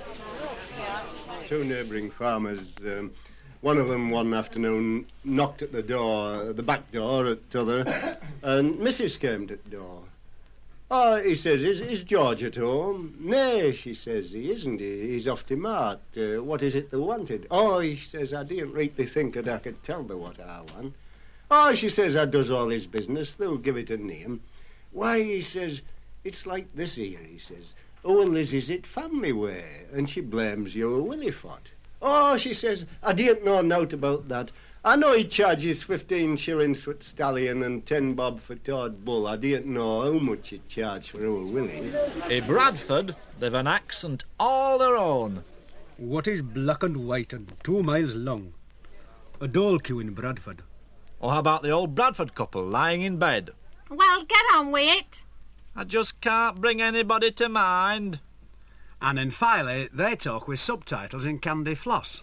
Two neighbouring farmers, um, one of them one afternoon knocked at the door, the back door at t'other, and Missus came to the door. "Oh," he says, is, is George at home?" "Nay," she says, "he isn't. He, he's off to mart. Uh, what is it they wanted?" "Oh," he says, "I didn't really think that I could tell them what I want." "Oh," she says, "I does all his business. They'll give it a name." "Why," he says, "it's like this here," he says. "Oh, Liz, is it family way?" And she blames you Willie Fott. "Oh," she says, "I didn't know nought about that. I know he charges fifteen shillings for stallion and ten bob for Todd Bull. I didn't know how much he charged for old Willie." In Bradford, they've an accent all their own. "What is black and white and two miles long? A dole queue in Bradford." Or how about the old Bradford couple lying in bed? Well, get on with it. "I just can't bring anybody to mind." And in Filey, they talk with subtitles in Candy Floss.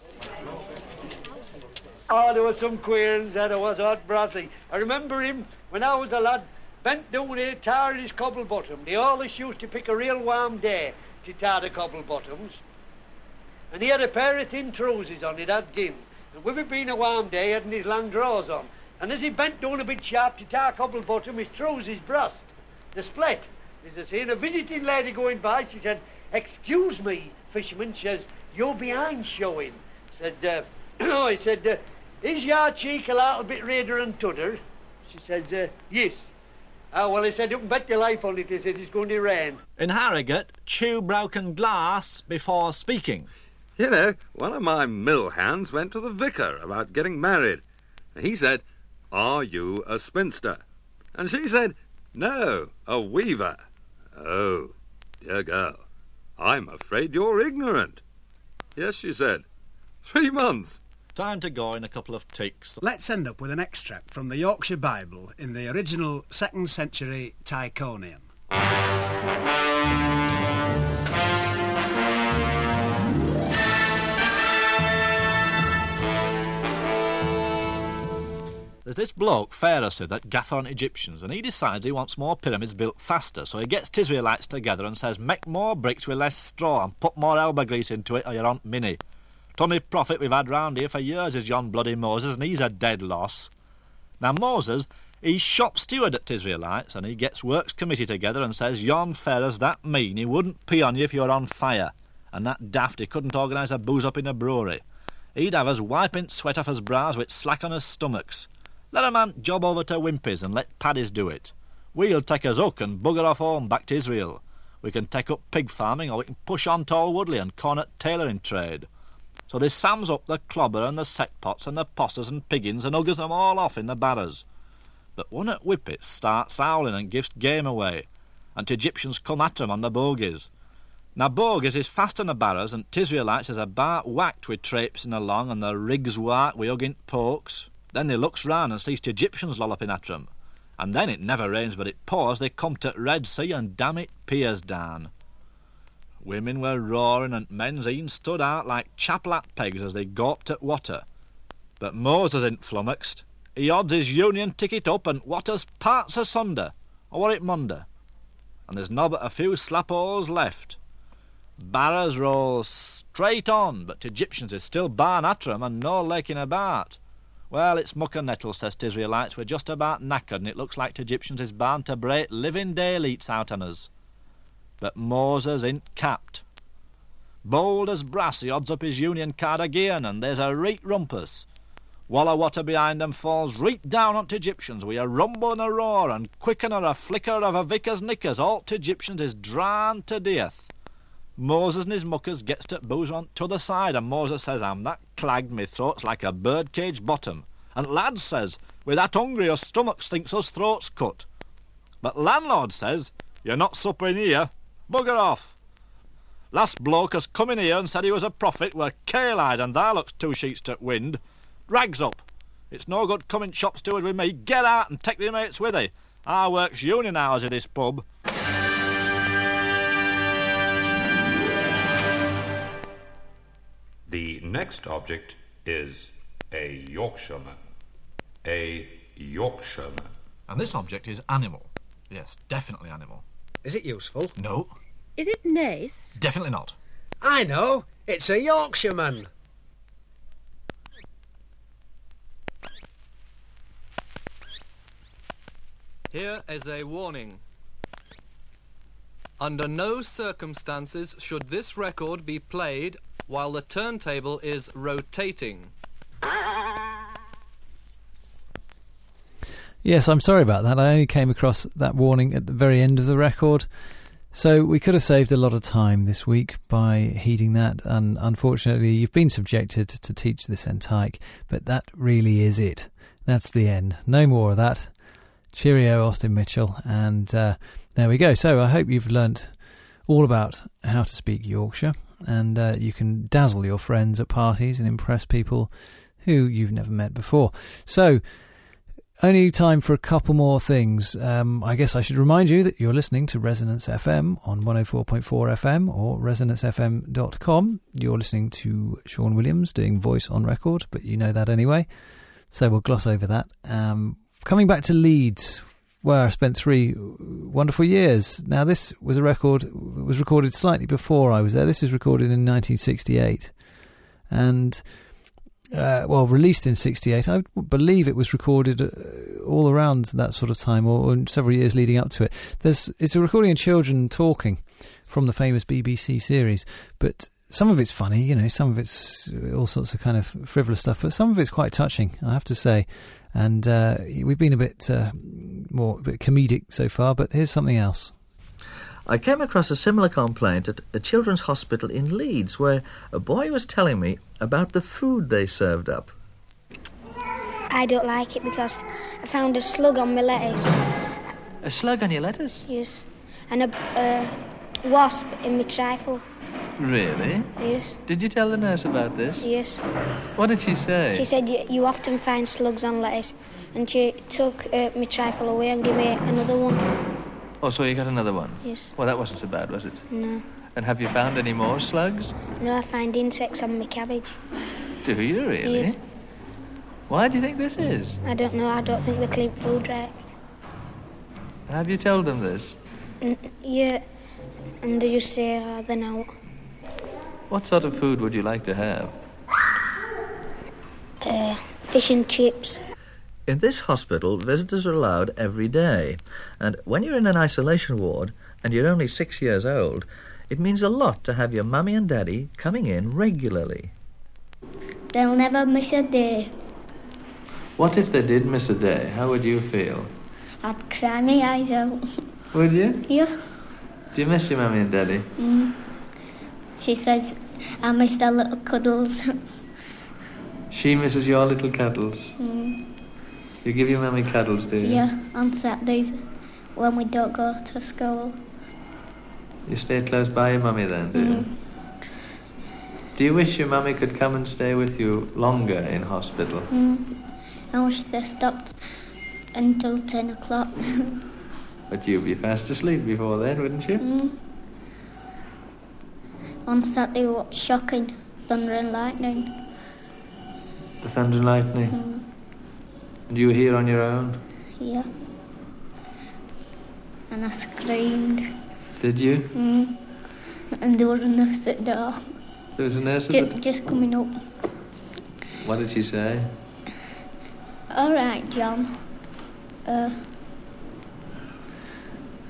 Oh, there was some queer uns there was, Odd Brassy. I remember him when I was a lad, bent down here tarring his cobble bottom. They always used to pick a real warm day to tar the cobble bottoms. And he had a pair of thin trousers on, it had gin. And with it being a warm day, he had his long drawers on. And as he bent down a bit sharp to tar cobble bottom, his trousers burst. The split. As I seen a visiting lady going by, she said, "Excuse me, fisherman," says, "you're behind showing." Said, uh, oh, he said, uh, "Is your cheek a little bit redder and tudder?" She said, uh, "Yes." "Oh, well," he said, "you can bet your life on it," he said, "it's going to rain." In Harrogate, chew broken glass before speaking. You know, one of my mill hands went to the vicar about getting married. He said, "Are you a spinster?" And she said, "No, a weaver." "Oh, dear girl, I'm afraid you're ignorant." "Yes," she said, "three months." Time to go in a couple of ticks. Let's end up with an extract from the Yorkshire Bible in the original second century Tychonian. There's this bloke, Pharisee, that gaffer on Egyptians, and he decides he wants more pyramids built faster, so he gets Tisraelites together and says, "Make more bricks with less straw and put more elbow grease into it or you're on minnie." Tommy Prophet we've had round here for years is yon bloody Moses, and he's a dead loss. Now Moses, he's shop steward at Tisraelites, and he gets works committee together and says, "Yon Pharaoh's that mean he wouldn't pee on you if you were on fire, and that daft he couldn't organise a booze up in a brewery. He'd have us wiping sweat off his brows with slack on his stomachs. Let a man job over to Wimpy's and let paddies do it. We'll take us hook and bugger off home back to Israel. We can take up pig farming, or we can push on Tall Woodley and cornet tailoring trade." So they sams up the clobber and the setpots and the possers and piggins and huggers them all off in the barrows. But one at Whippet starts howling and gives game away, and t' Egyptians come at 'em on the bogies. Now bogies is fast on the barrows, and Tisraelites is about whacked with traipsing along and the rigs whacked with hugging pokes. Then they looks round and sees t' Egyptians lolloping at 'em. And then it never rains but it pours, they come to Red Sea and damn it piers down. Women were roaring and men's e'en stood out like chapel at pegs as they gawped at water. But Moses ain't flummoxed. He odds his union ticket up and water's parts asunder, or what it munder. And there's no but a few slap holes left. Barrows rolls straight on, but t' Egyptians is still barn at 'em and no laking about. Well, it's muck and nettle, says Tisraelites. We're just about knackered, and it looks like t' Egyptians is bound to break living daylights out on us. but Moses ain't capped. Bold as brass he odds up his Union card again, and there's a reet rumpus. Walla water behind them falls reet down on t' Egyptians with a rumble and a roar, and quicken or a flicker of a vicar's knickers, all t' Egyptians is drowned to death. Moses and his muckers gets to booze on t'other side, and Moses says, I'm that clagged me throat's like a birdcage bottom. And lad says, we're that hungry us stomachs thinks us throats cut. But landlord says, you're not supping here, bugger off. Last bloke has come in here and said he was a prophet were kale-eyed and thou looks two sheets to wind. Rags up. It's no good coming shop steward with me. Get out and take the mates with thee. I works union hours at this pub. The next object is a Yorkshireman. A Yorkshireman. And this object is animal. Yes, definitely animal. Is it useful? No. Is it nice? Definitely not. I know. It's a Yorkshireman. Here is a warning. Under no circumstances should this record be played while the turntable is rotating. Yes, I'm sorry about that. I only came across that warning at the very end of the record. So we could have saved a lot of time this week by heeding that, and unfortunately you've been subjected to teach this Entike, but that really is it. That's the end. No more of that. Cheerio, Austin Mitchell, and uh, there we go. So I hope you've learnt all about how to speak Yorkshire, and uh, you can dazzle your friends at parties and impress people who you've never met before. So, only time for a couple more things. Um, I guess I should remind you that you're listening to Resonance F M on one oh four point four F M or resonance f m dot com. You're listening to Sean Williams doing Voice on Record, but you know that anyway, so we'll gloss over that. Um, coming back to Leeds, where I spent three wonderful years. Now, this was a record, was recorded slightly before I was there. This was recorded in nineteen sixty-eight. And... Uh, well, released in sixty-eight. I believe it was recorded uh, all around that sort of time, or, or several years leading up to it. There's it's a recording of children talking from the famous B B C series, but some of it's funny, you know, some of it's all sorts of kind of frivolous stuff, but some of it's quite touching, I have to say. And uh, we've been a bit uh, more a bit comedic so far, but here's something else. I came across a similar complaint at a children's hospital in Leeds, where a boy was telling me about the food they served up. I don't like it because I found a slug on my lettuce. A slug on your lettuce? Yes. And a uh, wasp in my trifle. Really? Yes. Did you tell the nurse about this? Yes. What did she say? She said you, you often find slugs on lettuce, and she took uh, my trifle away and gave me another one. Oh, so you got another one? Yes. Well, that wasn't so bad, was it? No. And have you found any more slugs? No, I find insects on my cabbage. Do you really? Yes. Why do you think this is? I don't know. I don't think they clean food right. Have you told them this? N- yeah. And they just say, oh, they're not. What sort of food would you like to have? Uh, fish and chips. In this hospital, visitors are allowed every day. And when you're in an isolation ward and you're only six years old, it means a lot to have your mummy and daddy coming in regularly. They'll never miss a day. What if they did miss a day? How would you feel? I'd cry my eyes out. Would you? Yeah. Do you miss your mummy and daddy? Mm. She says I miss their little cuddles. She misses your little cuddles? Mm. You give your mummy cuddles, do you? Yeah, on Saturdays when we don't go to school. You stay close by your mummy then, do you? Mm. Do you wish your mummy could come and stay with you longer in hospital? Mm. I wish they stopped until ten o'clock. But you'd be fast asleep before then, wouldn't you? Mm. On Saturday, what shocking, thunder and lightning. The thunder and lightning? Mm. And you were here on your own? Yeah. And I screamed. Did you? Mm. And there was a nurse at the door. There was a nurse at J- the... Just coming up. What did she say? All right, John. Uh,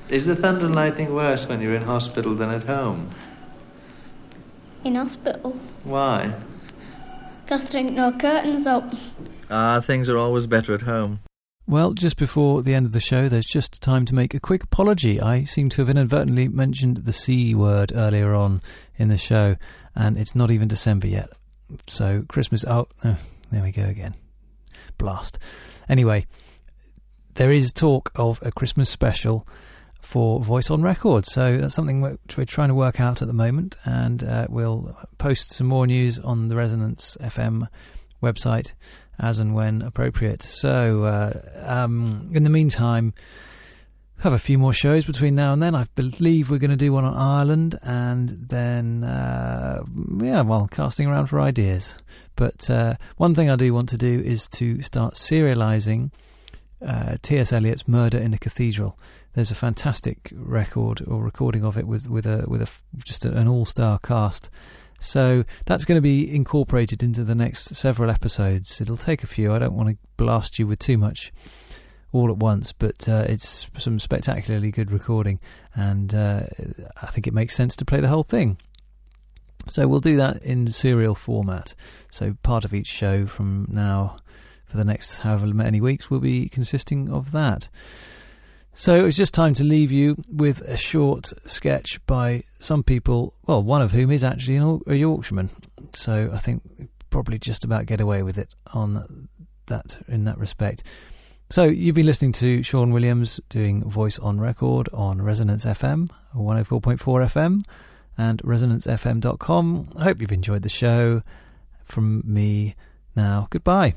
Is the thunder and lightning worse when you're in hospital than at home? In hospital? Why? Because there ain't no curtains up. Ah, things are always better at home. Well, just before the end of the show, there's just time to make a quick apology. I seem to have inadvertently mentioned the C word earlier on in the show, and it's not even December yet. So, Christmas... Oh, oh there we go again. Blast. Anyway, there is talk of a Christmas special for Voice on Record, so that's something which we're trying to work out at the moment, and uh, we'll post some more news on the Resonance F M website as and when appropriate. So, uh, um, in the meantime, have a few more shows between now and then. I believe we're going to do one on Ireland, and then, uh, yeah, well, casting around for ideas. But uh, one thing I do want to do is to start serialising uh, T S Eliot's Murder in the Cathedral. There's a fantastic record or recording of it with with a with a just an all-star cast. So that's going to be incorporated into the next several episodes. It'll take a few. I don't want to blast you with too much all at once, but uh, it's some spectacularly good recording, and uh, I think it makes sense to play the whole thing. So we'll do that in serial format. So part of each show from now for the next however many weeks will be consisting of that. So it was just time to leave you with a short sketch by some people, well, one of whom is actually a Yorkshireman. So I think probably just about get away with it on that in that respect. So you've been listening to Sean Williams doing Voice on Record on Resonance F M, one oh four point four F M, and resonance f m dot com. I hope you've enjoyed the show. From me now, goodbye.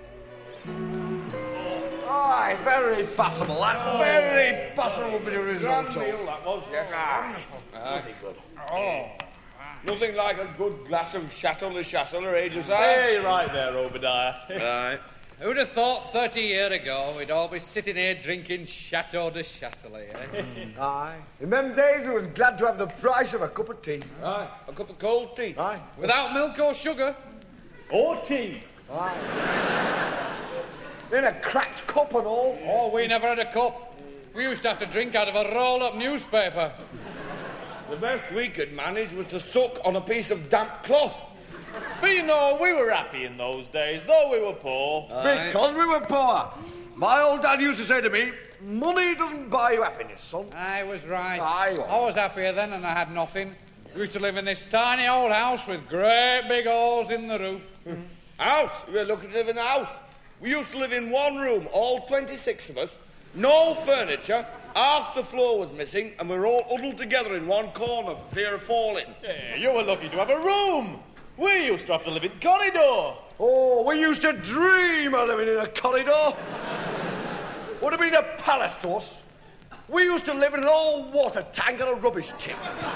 Aye, very possible. That oh, very possible bit of risotto. Grand meal, that was. Yes. Ah, ah. good. Oh. Nothing like a good glass of Chateau Le Chasseur, eh, Josiah? Hey, right there, Obadiah. Right. Who'd have thought thirty years ago we'd all be sitting here drinking Chateau de Chasselet, eh? Mm. Aye. In them days we was glad to have the price of a cup of tea. Aye. A cup of cold tea. Aye. Without milk or sugar. Or tea. Aye. In a cracked cup and all. Oh, we never had a cup. We used to have to drink out of a roll-up newspaper. The best we could manage was to suck on a piece of damp cloth. But you know, we were happy in those days, though we were poor. Aye. Because we were poor. My old dad used to say to me, money doesn't buy you happiness, son. I was right. Aye, I was happier then and I had nothing. We used to live in this tiny old house with great big holes in the roof. House? We were lucky to live in a house. We used to live in one room, all twenty-six of us, no furniture, half the floor was missing, and we were all huddled together in one corner for fear of falling. Yeah, you were lucky to have a room. We used to have to live in corridor. Oh, we used to dream of living in a corridor. Would have been a palace to us. We used to live in an old water tank and a rubbish tip.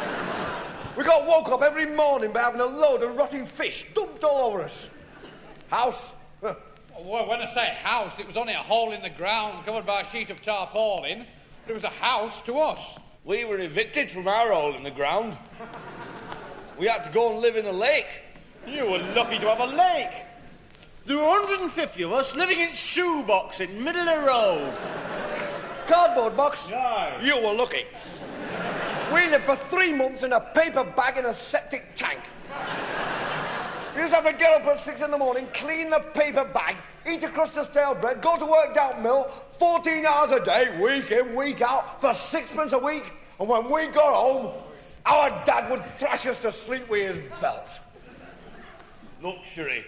We got woke up every morning by having a load of rotting fish dumped all over us. House? Huh. Well, when I say house, it was only a hole in the ground covered by a sheet of tarpaulin. But it was a house to us. We were evicted from our hole in the ground. We had to go and live in a lake. You were lucky to have a lake. There were one hundred fifty of us living in shoebox in middle of the road. Cardboard box? No. You were lucky. We lived for three months in a paper bag in a septic tank. We used to have to get up at six in the morning, clean the paper bag, eat a crust of stale bread, go to work down mill, fourteen hours a day, week in, week out, for sixpence a week. And when we got home, our dad would thrash us to sleep with his belt. Luxury.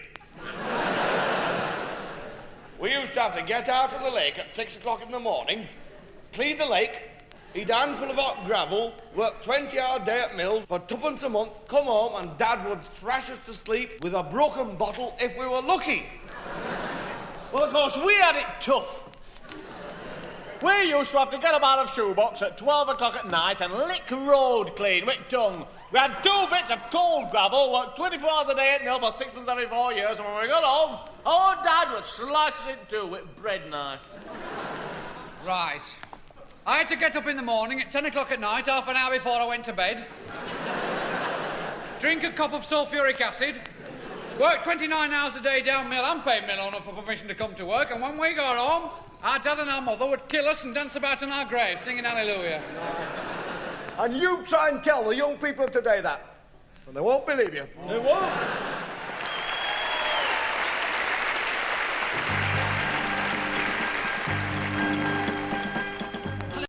We used to have to get out of the lake at six o'clock in the morning, clean the lake, eat a handful of hot gravel, work twenty-hour day at mill for twopence a month, come home and Dad would thrash us to sleep with a broken bottle if we were lucky. Well, of course, we had it tough. We used to have to get up out of shoebox at twelve o'clock at night and lick road clean with tongue. We had two bits of cold gravel, worked twenty-four hours a day at mill for sixpence every four years, and when we got home, our Dad would slice it in two with bread knife. Right. I had to get up in the morning at ten o'clock at night, half an hour before I went to bed. Drink a cup of sulphuric acid. Work twenty-nine hours a day down mill and pay mill owner for permission to come to work. And when we got home, Our dad and our mother would kill us and dance about in our graves, singing hallelujah. And you try and tell the young people of today that, and they won't believe you. They won't.